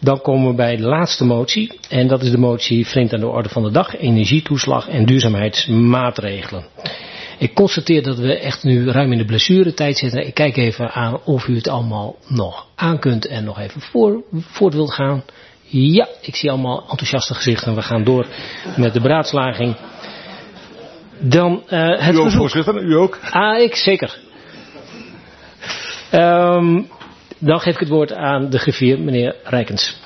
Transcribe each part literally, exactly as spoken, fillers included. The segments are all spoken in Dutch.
Dan komen we bij de laatste motie. En dat is de motie vreemd aan de orde van de dag. Energietoeslag en duurzaamheidsmaatregelen. Ik constateer dat we echt nu ruim in de blessuretijd zitten. Ik kijk even aan of u het allemaal nog aan kunt en nog even voor, voort wilt gaan. Ja, ik zie allemaal enthousiaste gezichten. We gaan door met de beraadslaging. Dan uh, het u ook, verzoek. voorzitter? U ook? Ah, ik zeker. Um, dan geef ik het woord aan de griffier, meneer Rijkens.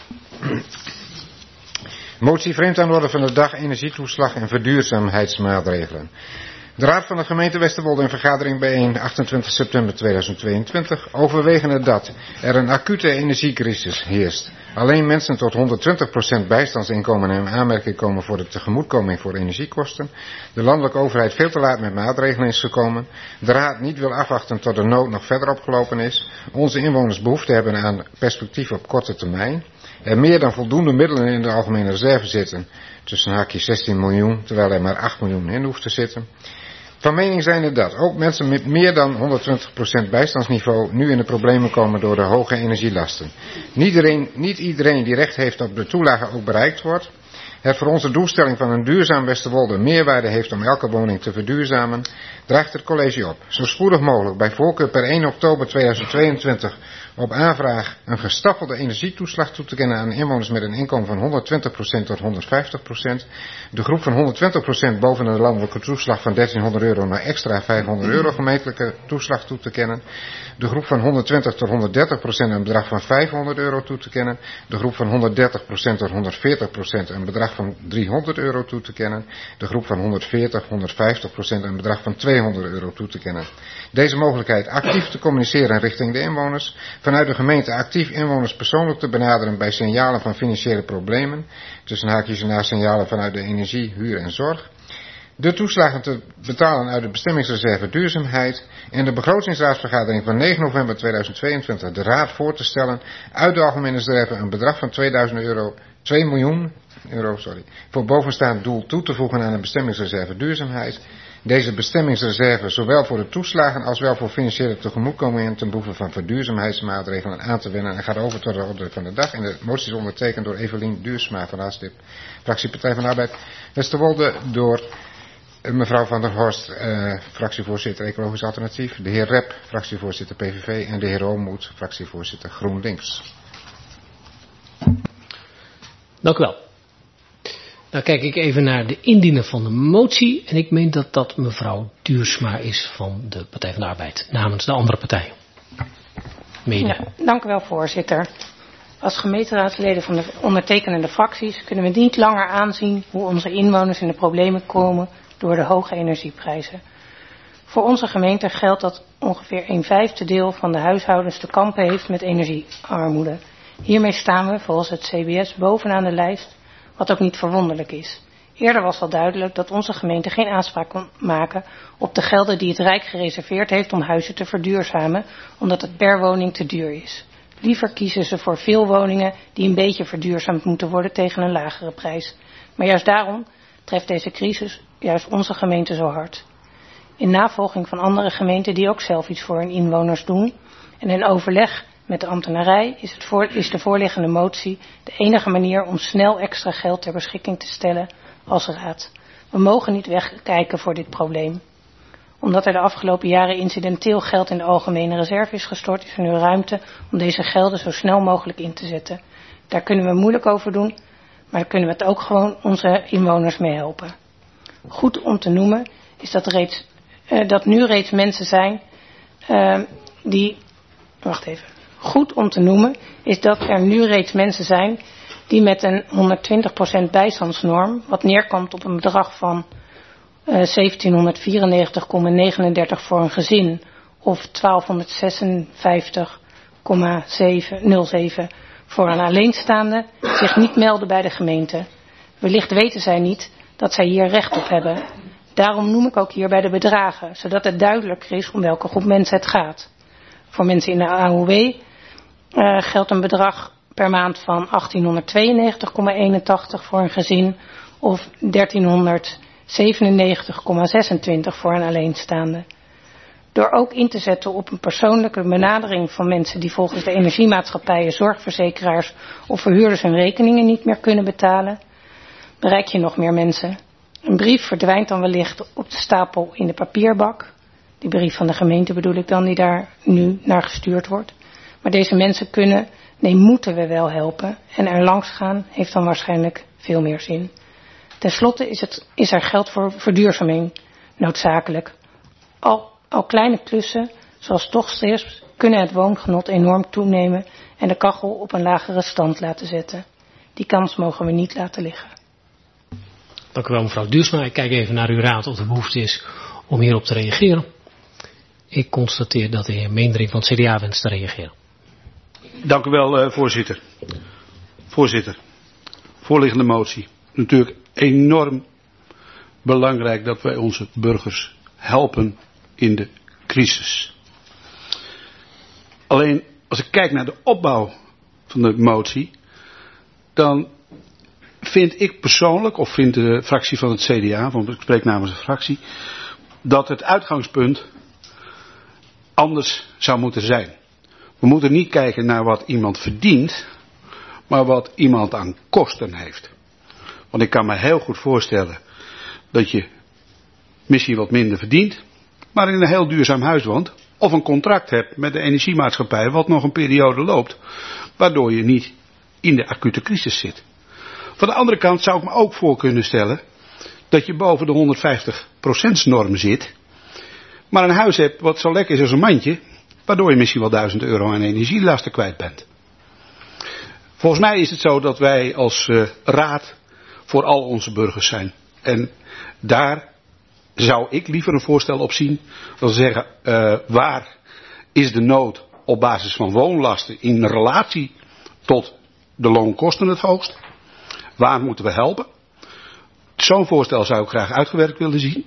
Motie vreemd aan de orde van de dag, energietoeslag en verduurzaamheidsmaatregelen. De Raad van de gemeente Westerwolde in vergadering bijeen achtentwintig september tweeduizend tweeëntwintig overwegende dat er een acute energiecrisis heerst. Alleen mensen tot honderdtwintig procent bijstandsinkomen in aanmerking komen voor de tegemoetkoming voor energiekosten. De landelijke overheid veel te laat met maatregelen is gekomen. De Raad niet wil afwachten tot de nood nog verder opgelopen is. Onze inwoners behoefte hebben aan perspectief op korte termijn. Er meer dan voldoende middelen in de algemene reserve zitten. Tussen haakjes zestien miljoen, terwijl er maar acht miljoen in hoeft te zitten. Van mening zijn het dat ook mensen met meer dan honderdtwintig procent bijstandsniveau nu in de problemen komen door de hoge energielasten. Niet iedereen, niet iedereen die recht heeft op de toelage ook bereikt wordt. Het voor onze doelstelling van een duurzaam Westerwolde meerwaarde heeft om elke woning te verduurzamen, draagt het college op zo spoedig mogelijk bij voorkeur per één oktober tweeduizend tweeëntwintig op aanvraag een gestaffelde energietoeslag toe te kennen aan inwoners met een inkomen van honderdtwintig procent tot honderdvijftig procent. De groep van honderdtwintig procent boven de landelijke toeslag van dertienhonderd euro naar extra vijfhonderd euro gemeentelijke toeslag toe te kennen. De groep van honderdtwintig tot honderddertig procent een bedrag van vijfhonderd euro toe te kennen. De groep van honderddertig procent tot honderdveertig procent een bedrag van driehonderd euro toe te kennen. De groep van honderdveertig tot honderdvijftig procent een bedrag van tweehonderd euro toe te kennen. Deze mogelijkheid actief te communiceren richting de inwoners. Vanuit de gemeente actief inwoners persoonlijk te benaderen bij signalen van financiële problemen. Tussen haakjes en na signalen vanuit de energie, huur en zorg. De toeslagen te betalen uit de bestemmingsreserve duurzaamheid. En de begrotingsraadsvergadering van negen november tweeduizend tweeëntwintig de raad voor te stellen uit de algemene reserve een bedrag van tweeduizend euro, twee miljoen euro sorry, voor bovenstaand doel toe te voegen aan de bestemmingsreserve duurzaamheid. Deze bestemmingsreserve zowel voor de toeslagen als wel voor financiële tegemoetkomingen ten behoeve van verduurzaamheidsmaatregelen aan te wenden en gaat over tot de orde van de dag. En de motie is ondertekend door Evelien Duursma van Haastip, fractie Partij van de Arbeid Westerwolde, door mevrouw Van der Horst, eh, fractievoorzitter Ecologisch Alternatief, de heer Rep, fractievoorzitter P V V en de heer Oomoed, fractievoorzitter GroenLinks. Dank u wel. Dan kijk ik even naar de indiener van de motie. En ik meen dat dat mevrouw Duursma is van de Partij van de Arbeid. Namens de andere partij. Mede. Ja, dank u wel, voorzitter. Als gemeenteraadsleden van de ondertekenende fracties kunnen we niet langer aanzien hoe onze inwoners in de problemen komen door de hoge energieprijzen. Voor onze gemeente geldt dat ongeveer een vijfde deel van de huishoudens te kampen heeft met energiearmoede. Hiermee staan we volgens het C B S bovenaan de lijst, wat ook niet verwonderlijk is. Eerder was al duidelijk dat onze gemeente geen aanspraak kon maken op de gelden die het Rijk gereserveerd heeft om huizen te verduurzamen, omdat het per woning te duur is. Liever kiezen ze voor veel woningen die een beetje verduurzaamd moeten worden tegen een lagere prijs. Maar juist daarom treft deze crisis juist onze gemeente zo hard. In navolging van andere gemeenten die ook zelf iets voor hun inwoners doen en in overleg met de ambtenarij is, het voor, is de voorliggende motie de enige manier om snel extra geld ter beschikking te stellen als raad. We mogen niet wegkijken voor dit probleem. Omdat er de afgelopen jaren incidenteel geld in de algemene reserve is gestort, is er nu ruimte om deze gelden zo snel mogelijk in te zetten. Daar kunnen we moeilijk over doen, maar daar kunnen we het ook gewoon onze inwoners mee helpen. Goed om te noemen is dat, reeds, uh, dat nu reeds mensen zijn uh, die... Wacht even. Goed om te noemen is dat er nu reeds mensen zijn die met een honderdtwintig procent bijstandsnorm, wat neerkomt op een bedrag van uh, zeventienhonderdvierennegentig komma negenendertig voor een gezin of twaalfhonderdzesenvijftig komma nul zeven voor een alleenstaande, zich niet melden bij de gemeente. Wellicht weten zij niet dat zij hier recht op hebben. Daarom noem ik ook hierbij de bedragen, zodat het duidelijker is om welke groep mensen het gaat. Voor mensen in de A O W uh, geldt een bedrag per maand van achttienhonderdtweeënnegentig komma eenentachtig voor een gezin of dertienhonderdzevenennegentig komma zesentwintig voor een alleenstaande. Door ook in te zetten op een persoonlijke benadering van mensen die volgens de energiemaatschappijen, zorgverzekeraars of verhuurders hun rekeningen niet meer kunnen betalen, bereik je nog meer mensen. Een brief verdwijnt dan wellicht op de stapel in de papierbak. Die brief van de gemeente bedoel ik dan, die daar nu naar gestuurd wordt. Maar deze mensen kunnen, nee moeten we wel helpen. En er langs gaan heeft dan waarschijnlijk veel meer zin. Ten slotte is, het, is er geld voor verduurzaming noodzakelijk. Al, al kleine klussen, zoals tochtstrips, kunnen het woongenot enorm toenemen en de kachel op een lagere stand laten zetten. Die kans mogen we niet laten liggen. Dank u wel, mevrouw Duursma. Ik kijk even naar uw raad of er behoefte is om hierop te reageren. Ik constateer dat de heer Meendering van het C D A wenst te reageren. Dank u wel, uh, voorzitter. Voorzitter, voorliggende motie. Natuurlijk enorm belangrijk dat wij onze burgers helpen in de crisis. Alleen als ik kijk naar de opbouw van de motie, dan vind ik persoonlijk, of vindt de fractie van het C D A, want ik spreek namens de fractie, dat het uitgangspunt anders zou moeten zijn. We moeten niet kijken naar wat iemand verdient, maar wat iemand aan kosten heeft. Want ik kan me heel goed voorstellen dat je misschien wat minder verdient, maar in een heel duurzaam huis woont, of een contract hebt met de energiemaatschappij wat nog een periode loopt, waardoor je niet in de acute crisis zit. Van de andere kant zou ik me ook voor kunnen stellen dat je boven de honderdvijftig procent norm zit, maar een huis hebt wat zo lekker is als een mandje, waardoor je misschien wel duizend euro aan energielasten kwijt bent. Volgens mij is het zo dat wij als uh, raad voor al onze burgers zijn. En daar zou ik liever een voorstel op zien dan zeggen, uh, waar is de nood op basis van woonlasten in relatie tot de loonkosten het hoogst? Waar moeten we helpen? Zo'n voorstel zou ik graag uitgewerkt willen zien.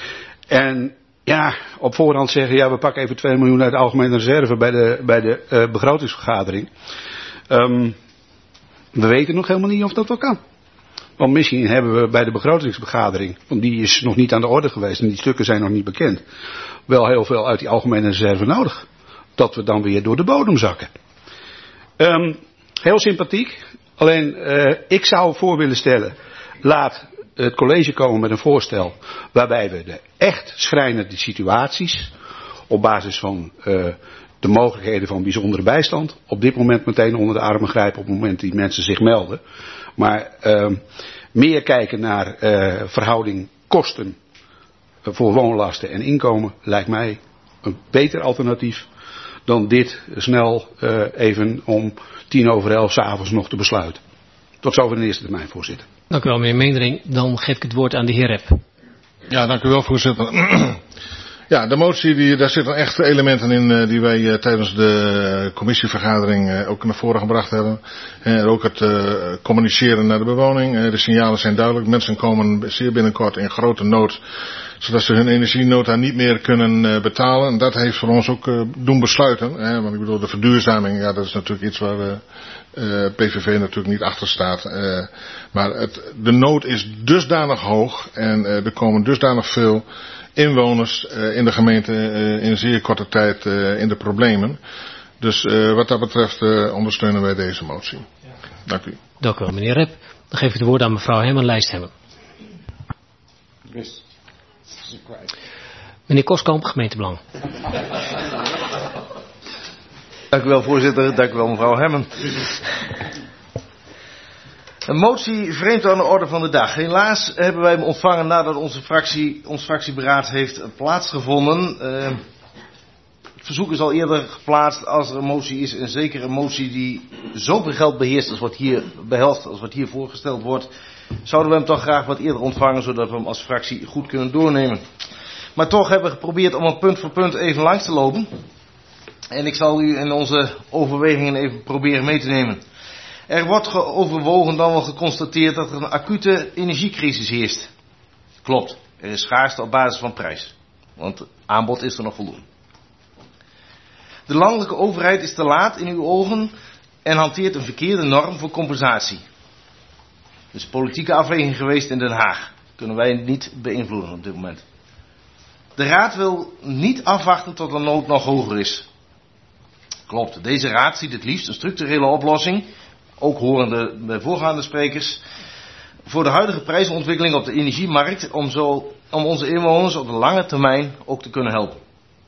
En ja, op voorhand zeggen, ja, we pakken even twee miljoen uit de algemene reserve bij de, bij de uh, begrotingsvergadering. Um, we weten nog helemaal niet of dat wel kan. Want misschien hebben we bij de begrotingsvergadering, want die is nog niet aan de orde geweest en die stukken zijn nog niet bekend, wel heel veel uit die algemene reserve nodig. Dat we dan weer door de bodem zakken. Um, heel sympathiek. Alleen, uh, ik zou voor willen stellen, laat het college komen met een voorstel waarbij we de echt schrijnende situaties op basis van uh, de mogelijkheden van bijzondere bijstand op dit moment meteen onder de armen grijpen op het moment die mensen zich melden. Maar uh, meer kijken naar uh, verhouding kosten voor woonlasten en inkomen lijkt mij een beter alternatief dan dit snel uh, even om tien over elf 's avonds nog te besluiten. Tot zover de eerste termijn, voorzitter. Dank u wel, meneer Meendering. Dan geef ik het woord aan de heer Rep. Ja, dank u wel, voorzitter. Ja, de motie, die, daar zitten echt elementen in uh, die wij uh, tijdens de commissievergadering uh, ook naar voren gebracht hebben. En ook het uh, communiceren naar de bewoning. Uh, de signalen zijn duidelijk. Mensen komen zeer binnenkort in grote nood, zodat ze hun energienota niet meer kunnen uh, betalen. En dat heeft voor ons ook uh, doen besluiten. Hè, want ik bedoel, de verduurzaming, ja, dat is natuurlijk iets waar we uh, P V V natuurlijk niet achter staat. Uh, maar het, de nood is dusdanig hoog en uh, er komen dusdanig veel inwoners uh, in de gemeente uh, in zeer korte tijd uh, in de problemen. Dus uh, wat dat betreft uh, ondersteunen wij deze motie. Dank u. Dank u wel, meneer Rep. Dan geef ik het woord aan mevrouw Hemmen, lijsthemmer. Meneer Koskamp, gemeentebelang. Dank u wel, voorzitter. Dank u wel, mevrouw Hemmen. Een motie vreemd aan de orde van de dag. Helaas hebben wij hem ontvangen nadat onze fractie, ons fractieberaad heeft plaatsgevonden. Uh, het verzoek is al eerder geplaatst als er een motie is, en zeker een motie die zoveel geld beheerst als wat hier behelst, als wat hier voorgesteld wordt, zouden we hem toch graag wat eerder ontvangen, zodat we hem als fractie goed kunnen doornemen. Maar toch hebben we geprobeerd om hem punt voor punt even langs te lopen. En ik zal u in onze overwegingen even proberen mee te nemen. Er wordt overwogen dan wel geconstateerd dat er een acute energiecrisis heerst. Klopt, er is schaarste op basis van prijs. Want het aanbod is er nog voldoende. De landelijke overheid is te laat in uw ogen en hanteert een verkeerde norm voor compensatie. Dus politieke afweging geweest in Den Haag. Kunnen wij niet beïnvloeden op dit moment. De Raad wil niet afwachten tot de nood nog hoger is. Klopt, deze Raad ziet het liefst een structurele oplossing, ook horende bij voorgaande sprekers, voor de huidige prijsontwikkeling op de energiemarkt, om, zo, om onze inwoners op de lange termijn ook te kunnen helpen.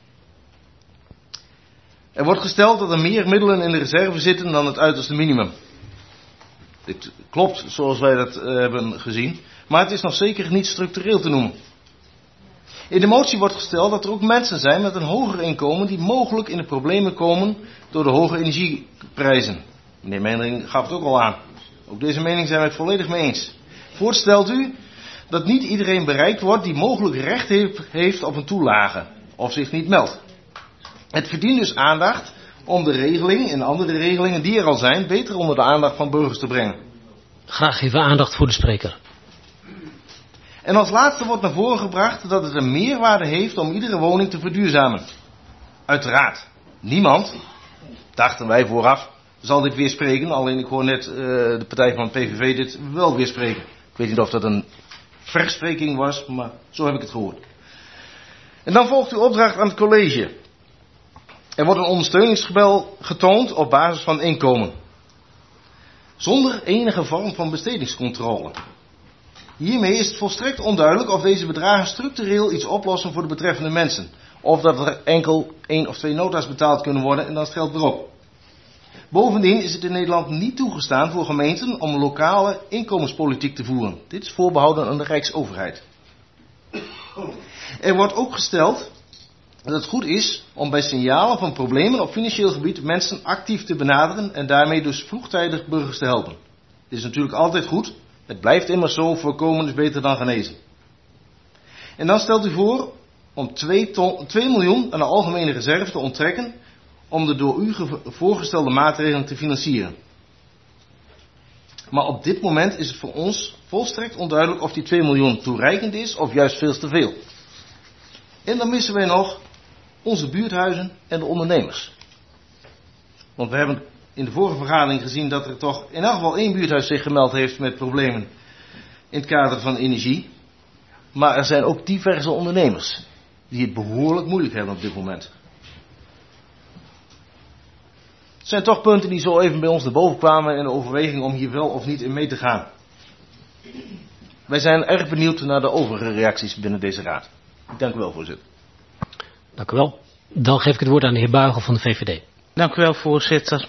Er wordt gesteld dat er meer middelen in de reserve zitten dan het uiterste minimum. Dit klopt, zoals wij dat uh, hebben gezien, maar het is nog zeker niet structureel te noemen. In de motie wordt gesteld dat er ook mensen zijn met een hoger inkomen die mogelijk in de problemen komen door de hoge energieprijzen. Meneer Meinring gaf het ook al aan. Ook deze mening zijn wij het volledig mee eens. Voorstelt u dat niet iedereen bereikt wordt die mogelijk recht heeft op een toelage of zich niet meldt. Het verdient dus aandacht om de regeling en andere regelingen die er al zijn beter onder de aandacht van burgers te brengen. Graag even aandacht voor de spreker. En als laatste wordt naar voren gebracht dat het een meerwaarde heeft om iedere woning te verduurzamen. Uiteraard, niemand, dachten wij vooraf, zal dit weerspreken. Alleen ik hoor net uh, de partij van het P V V dit wel weerspreken. Ik weet niet of dat een verspreking was, maar zo heb ik het gehoord. En dan volgt uw opdracht aan het college. Er wordt een ondersteuningsgebel getoond op basis van inkomen. Zonder enige vorm van bestedingscontrole. Hiermee is het volstrekt onduidelijk of deze bedragen structureel iets oplossen voor de betreffende mensen. Of dat er enkel één of twee nota's betaald kunnen worden en dan is het geld erop. Bovendien is het in Nederland niet toegestaan voor gemeenten om lokale inkomenspolitiek te voeren. Dit is voorbehouden aan de Rijksoverheid. Er wordt ook gesteld dat het goed is om bij signalen van problemen op financieel gebied mensen actief te benaderen en daarmee dus vroegtijdig burgers te helpen. Dit is natuurlijk altijd goed. Het blijft immers zo, voorkomen is beter dan genezen. En dan stelt u voor om twee miljoen aan de algemene reserve te onttrekken om de door u voorgestelde maatregelen te financieren. Maar op dit moment is het voor ons volstrekt onduidelijk of die twee miljoen toereikend is of juist veel te veel. En dan missen wij nog onze buurthuizen en de ondernemers. Want we hebben in de vorige vergadering gezien dat er toch in elk geval één buurthuis zich gemeld heeft met problemen in het kader van energie. Maar er zijn ook diverse ondernemers die het behoorlijk moeilijk hebben op dit moment. Het zijn toch punten die zo even bij ons naar boven kwamen in de overweging om hier wel of niet in mee te gaan. Wij zijn erg benieuwd naar de overige reacties binnen deze raad. Dank u wel, voorzitter. Dank u wel. Dan geef ik het woord aan de heer Buigel van de V V D. Dank u wel, voorzitter.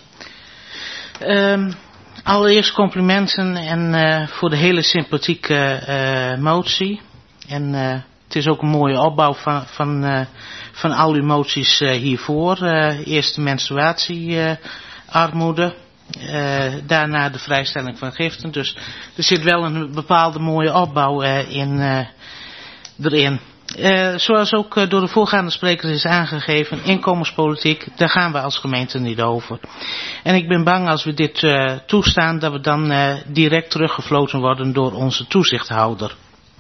Um, allereerst complimenten en uh, voor de hele sympathieke uh, motie. En uh, het is ook een mooie opbouw van, van, uh, van al uw moties uh, hiervoor. Uh, eerst de menstruatiearmoede. Uh, uh, daarna de vrijstelling van giften. Dus er zit wel een bepaalde mooie opbouw uh, in, uh, erin. Uh, zoals ook uh, door de voorgaande sprekers is aangegeven, inkomenspolitiek, daar gaan we als gemeente niet over. En ik ben bang als we dit uh, toestaan, dat we dan uh, direct teruggefloten worden door onze toezichthouder.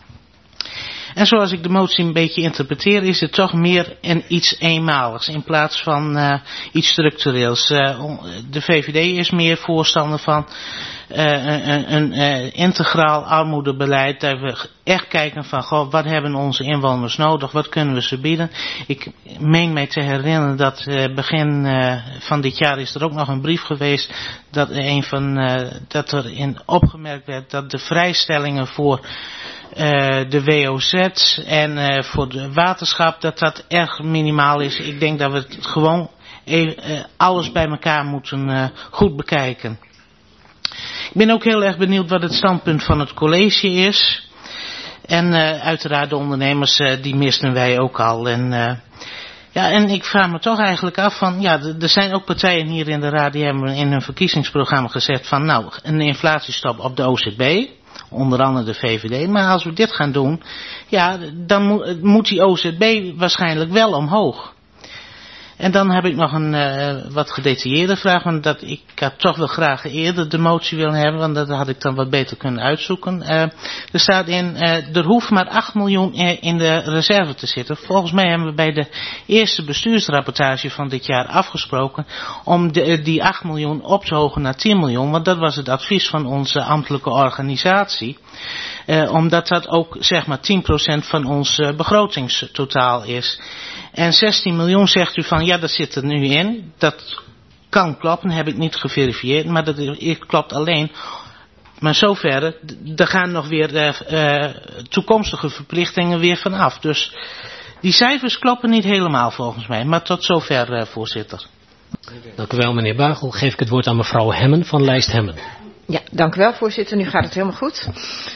En zoals ik de motie een beetje interpreteer, is het toch meer een iets eenmaligs in plaats van uh, iets structureels. Uh, de V V D is meer voorstander van uh, een, een, een uh, integraal armoedebeleid. Dat we echt kijken van, goh, wat hebben onze inwoners nodig? Wat kunnen we ze bieden? Ik meen mij te herinneren dat uh, begin uh, van dit jaar is er ook nog een brief geweest dat, een van, uh, dat er in opgemerkt werd dat de vrijstellingen voor Uh, de W O Z en uh, voor de waterschap, dat dat erg minimaal is. Ik denk dat we het gewoon uh, alles bij elkaar moeten uh, goed bekijken. Ik ben ook heel erg benieuwd wat het standpunt van het college is. En uh, uiteraard de ondernemers, uh, die misten wij ook al. En, uh, ja, en ik vraag me toch eigenlijk af van, ja, er zijn ook partijen hier in de raad die hebben in hun verkiezingsprogramma gezegd van, nou, een inflatiestop op de O Z B. Onder andere de V V D. Maar als we dit gaan doen, ja, dan moet, moet die O Z B waarschijnlijk wel omhoog. En dan heb ik nog een uh, wat gedetailleerde vraag. Want dat, ik had toch wel graag eerder de motie willen hebben. Want dat had ik dan wat beter kunnen uitzoeken. Uh, er staat in, uh, er hoeft maar acht miljoen in de reserve te zitten. Volgens mij hebben we bij de eerste bestuursrapportage van dit jaar afgesproken om de, die acht miljoen op te hogen naar tien miljoen. Want dat was het advies van onze ambtelijke organisatie. Uh, omdat dat ook zeg maar tien procent van ons uh, begrotingstotaal is. En zestien miljoen zegt u van ja, dat zit er nu in. Dat kan kloppen, heb ik niet geverifieerd, maar dat klopt alleen. Maar zover, er gaan nog weer uh, uh, toekomstige verplichtingen weer vanaf. Dus die cijfers kloppen niet helemaal volgens mij. Maar tot zover, uh, voorzitter. Dank u wel, meneer Buigel. Geef ik het woord aan mevrouw Hemmen van lijst Hemmen. Ja, dank u wel, voorzitter. Nu gaat het helemaal goed.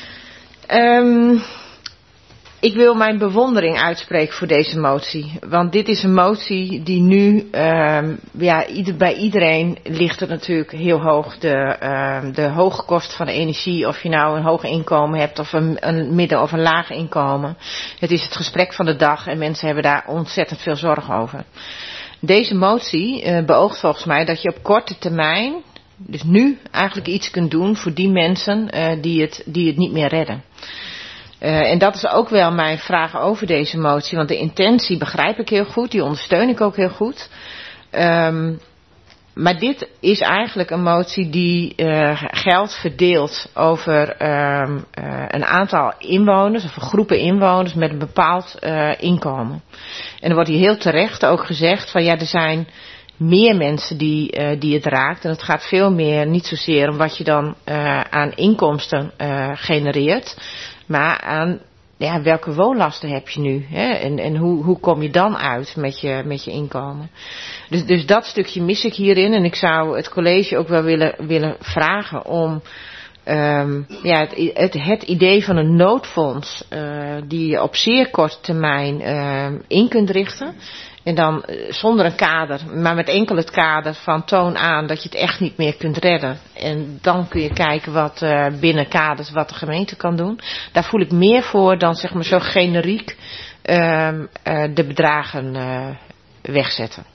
Um, ik wil mijn bewondering uitspreken voor deze motie. Want dit is een motie die nu, um, ja, ieder, bij iedereen ligt het natuurlijk heel hoog. De, um, de hoge kosten van de energie, of je nou een hoog inkomen hebt of een, een midden- of een laag inkomen. Het is het gesprek van de dag en mensen hebben daar ontzettend veel zorg over. Deze motie uh, beoogt volgens mij dat je op korte termijn, dus nu, eigenlijk iets kunt doen voor die mensen uh, die, het, die het niet meer redden. Uh, en dat is ook wel mijn vraag over deze motie, want de intentie begrijp ik heel goed, die ondersteun ik ook heel goed. Um, maar dit is eigenlijk een motie die uh, geld verdeelt over um, uh, een aantal inwoners, of groepen inwoners met een bepaald uh, inkomen. En er wordt hier heel terecht ook gezegd van ja, er zijn meer mensen die, uh, die het raakt. En het gaat veel meer niet zozeer om wat je dan uh, aan inkomsten uh, genereert, maar aan ja, welke woonlasten heb je nu? Hè? En, en hoe, hoe kom je dan uit met je, met je inkomen? Dus, dus dat stukje mis ik hierin. En ik zou het college ook wel willen, willen vragen om um, ja, het, het, het idee van een noodfonds uh, die je op zeer korte termijn uh, in kunt richten. En dan uh, zonder een kader, maar met enkel het kader van toon aan dat je het echt niet meer kunt redden. En dan kun je kijken wat uh, binnen kaders wat de gemeente kan doen. Daar voel ik meer voor dan zeg maar zo generiek uh, uh, de bedragen uh, wegzetten.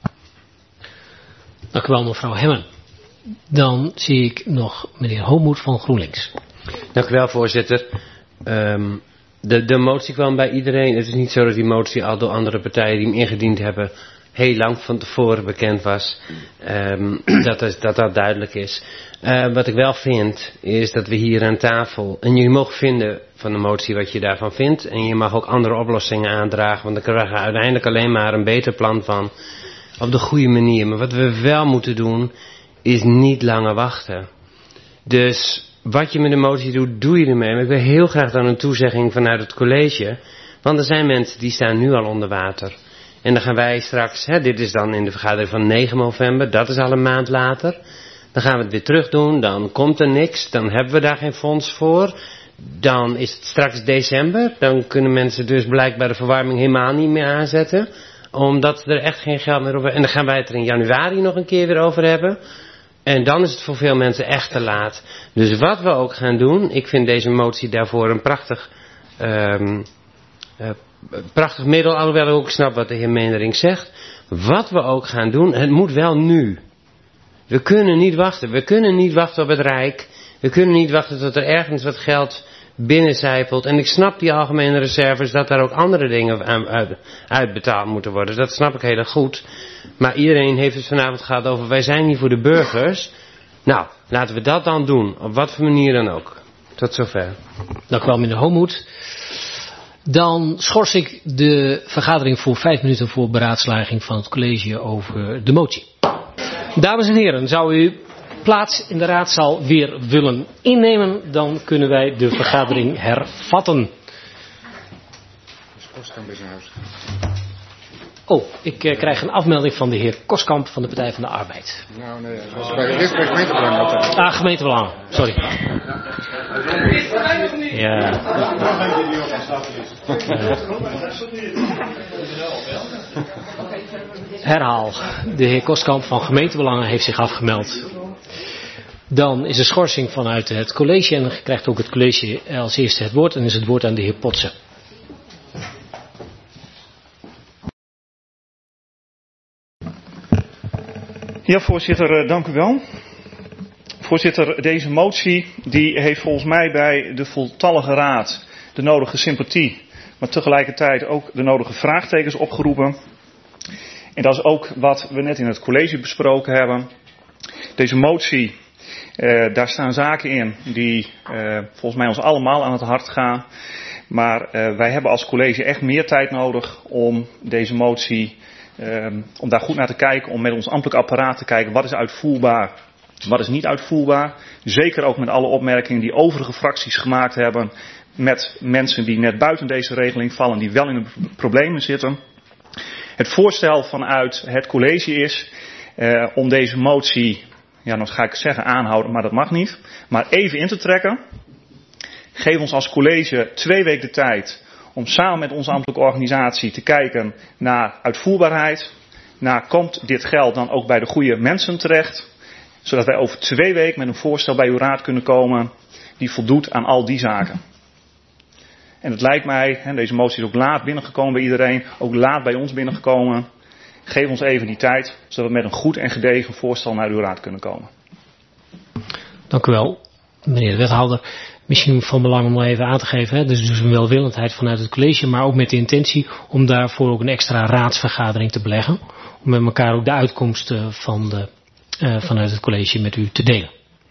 Dank u wel, mevrouw Hemmen. Dan zie ik nog meneer Homoed van GroenLinks. Dank u wel, voorzitter. Um, de, de motie kwam bij iedereen. Het is niet zo dat die motie al door andere partijen die hem ingediend hebben heel lang van tevoren bekend was. Um, dat, is, dat dat duidelijk is. Uh, wat ik wel vind, is dat we hier aan tafel, en je mag vinden van de motie wat je daarvan vindt, en je mag ook andere oplossingen aandragen, want dan krijgen we uiteindelijk alleen maar een beter plan van, op de goede manier. Maar wat we wel moeten doen, is niet langer wachten. Dus wat je met de motie doet, doe je ermee. Maar ik wil heel graag dan een toezegging vanuit het college. Want er zijn mensen die staan nu al onder water. En dan gaan wij straks, hè, dit is dan in de vergadering van negen november, dat is al een maand later. Dan gaan we het weer terug doen, dan komt er niks, dan hebben we daar geen fonds voor. Dan is het straks december, dan kunnen mensen dus blijkbaar de verwarming helemaal niet meer aanzetten. Omdat er echt geen geld meer over. En dan gaan wij het er in januari nog een keer weer over hebben. En dan is het voor veel mensen echt te laat. Dus wat we ook gaan doen, ik vind deze motie daarvoor een prachtig, um, uh, prachtig middel, alhoewel ik ook snap wat de heer Meenering zegt. Wat we ook gaan doen, het moet wel nu. We kunnen niet wachten. We kunnen niet wachten op het Rijk. We kunnen niet wachten tot er ergens wat geld binnencijpelt. En ik snap die algemene reserves dat daar ook andere dingen aan uit, uitbetaald moeten worden. Dat snap ik heel erg goed. Maar iedereen heeft het vanavond gehad over wij zijn hier voor de burgers. Nou, laten we dat dan doen. Op wat voor manier dan ook. Tot zover. Dank u wel, meneer Homoed. Dan schors ik de vergadering voor vijf minuten voor beraadslaging van het college over de motie. Dames en heren, zou u plaats in de raadzaal weer willen innemen, dan kunnen wij de vergadering hervatten. Oh, ik uh, krijg een afmelding van de heer Koskamp van de Partij van de Arbeid. Nou nee, dat was bij, eerst bij gemeentebelang. Ah, gemeentebelang, sorry. Ja. Herhaal, de heer Koskamp van gemeentebelangen heeft zich afgemeld. Dan is de schorsing vanuit het college en dan krijgt ook het college als eerste het woord en is het woord aan de heer Potsen. Ja, voorzitter, dank u wel. Voorzitter, deze motie die heeft volgens mij bij de voltallige raad de nodige sympathie, maar tegelijkertijd ook de nodige vraagtekens opgeroepen. En dat is ook wat we net in het college besproken hebben. Deze motie Uh, daar staan zaken in die uh, volgens mij ons allemaal aan het hart gaan. Maar uh, wij hebben als college echt meer tijd nodig om deze motie, uh, om daar goed naar te kijken, om met ons ambtelijk apparaat te kijken wat is uitvoerbaar, wat is niet uitvoerbaar. Zeker ook met alle opmerkingen die overige fracties gemaakt hebben met mensen die net buiten deze regeling vallen, die wel in de problemen zitten. Het voorstel vanuit het college is uh, om deze motie, ja dan ga ik zeggen aanhouden, maar dat mag niet, maar even in te trekken. Geef ons als college twee weken de tijd om samen met onze ambtelijke organisatie te kijken naar uitvoerbaarheid. Naar komt dit geld dan ook bij de goede mensen terecht. Zodat wij over twee weken met een voorstel bij uw raad kunnen komen die voldoet aan al die zaken. En het lijkt mij, hè, deze motie is ook laat binnengekomen bij iedereen, ook laat bij ons binnengekomen. Geef ons even die tijd, zodat we met een goed en gedegen voorstel naar uw raad kunnen komen. Dank u wel, meneer de wethouder. Misschien van belang om even aan te geven, hè, dus, dus een welwillendheid vanuit het college, maar ook met de intentie om daarvoor ook een extra raadsvergadering te beleggen. Om met elkaar ook de uitkomsten van de, uh, vanuit het college met u te delen.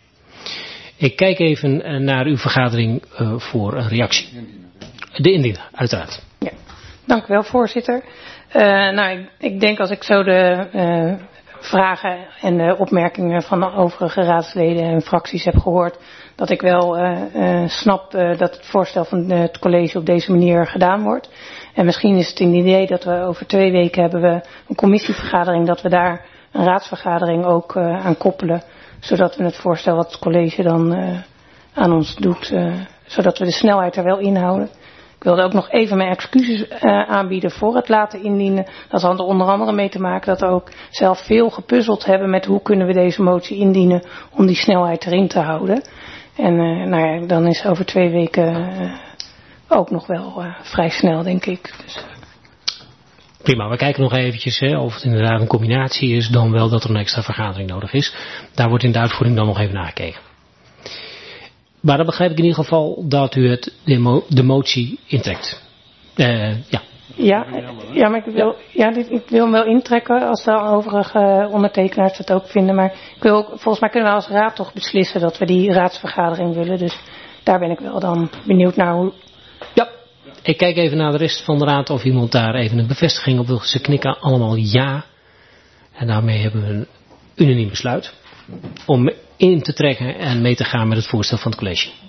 Ik kijk even uh, naar uw vergadering uh, voor een reactie. De indiener, uiteraard. Ja, dank u wel, voorzitter. Uh, nou, ik, ik denk als ik zo de uh, vragen en de opmerkingen van de overige raadsleden en fracties heb gehoord, dat ik wel uh, uh, snap uh, dat het voorstel van het college op deze manier gedaan wordt. En misschien is het een idee dat we over twee weken hebben we een commissievergadering, dat we daar een raadsvergadering ook uh, aan koppelen, zodat we het voorstel wat het college dan uh, aan ons doet, uh, zodat we de snelheid er wel inhouden. Ik wilde ook nog even mijn excuses uh, aanbieden voor het laten indienen. Dat had er onder andere mee te maken dat we ook zelf veel gepuzzeld hebben met hoe kunnen we deze motie indienen om die snelheid erin te houden. En uh, nou ja, dan is over twee weken uh, ook nog wel uh, vrij snel, denk ik. Dus, uh. Prima, we kijken nog eventjes hè, of het inderdaad een combinatie is dan wel dat er een extra vergadering nodig is. Daar wordt in de uitvoering dan nog even nagekeken. Maar dan begrijp ik in ieder geval dat u het, de, mo- de motie intrekt. Uh, ja. Ja, ja, maar ik wil, ja, dit, ik wil hem wel intrekken als de overige ondertekenaars het ook vinden. Maar ik wil ook, volgens mij kunnen we als raad toch beslissen dat we die raadsvergadering willen. Dus daar ben ik wel dan benieuwd naar hoe. Ja, ik kijk even naar de rest van de raad of iemand daar even een bevestiging op wil. Ze knikken allemaal ja. En daarmee hebben we een unaniem besluit om in te trekken en mee te gaan met het voorstel van het college.